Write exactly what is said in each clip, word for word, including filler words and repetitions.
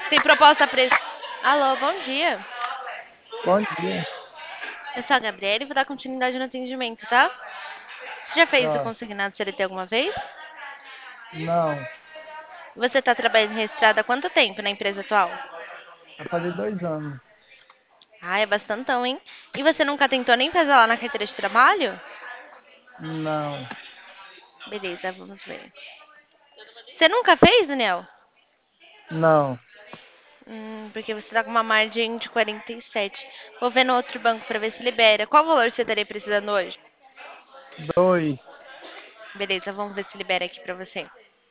Tem proposta pre... Alô, bom dia. Bom dia. Eu sou a Gabriela e vou dar continuidade no atendimento, tá? Você já fez o Ah, consignado C L T alguma vez? não, Você está trabalhando registrado há quanto tempo na empresa atual? vai fazer dois anos. Ah, é bastantão, hein? E você nunca tentou nem fazer lá na carteira de trabalho? Não, Beleza, vamos ver. Você nunca fez, Daniel? não. Hum, porque você tá com uma margem de quarenta e sete. Vou ver no outro banco para ver se libera. Qual valor você estaria precisando hoje? Dois. Beleza, vamos ver se libera aqui para você.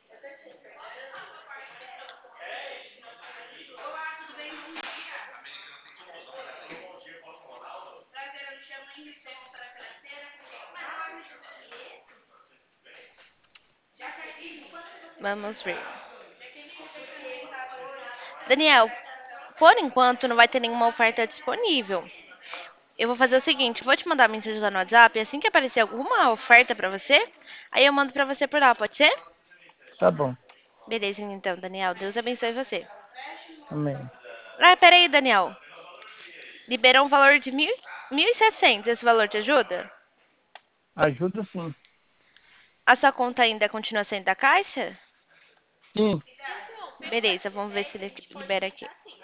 Vamos ver. Daniel, por enquanto não vai ter nenhuma oferta disponível. Eu vou fazer o seguinte, vou te mandar uma mensagem lá no WhatsApp, e assim que aparecer alguma oferta pra você, aí eu mando pra você por lá, pode ser? Tá bom. Beleza, então, Daniel. Deus abençoe você. Amém. Ah, peraí, Daniel. Liberou um valor de mil, mil e setecentos. Esse valor te ajuda? Ajuda sim. A sua conta ainda continua sendo da Caixa? Sim, Beleza, vamos ver se ele libera aqui.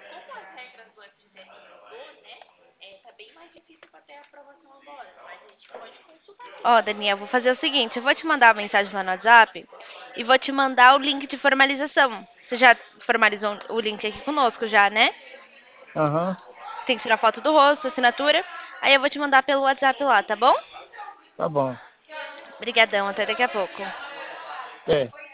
Ó, Daniel, vou fazer o seguinte, eu vou te mandar uma mensagem lá no WhatsApp e vou te mandar o link de formalização. Você já formalizou o link aqui conosco já, né? aham, Tem que tirar foto do rosto, assinatura. Aí eu vou te mandar pelo WhatsApp lá, tá bom? tá bom. Obrigadão, até daqui a pouco. É.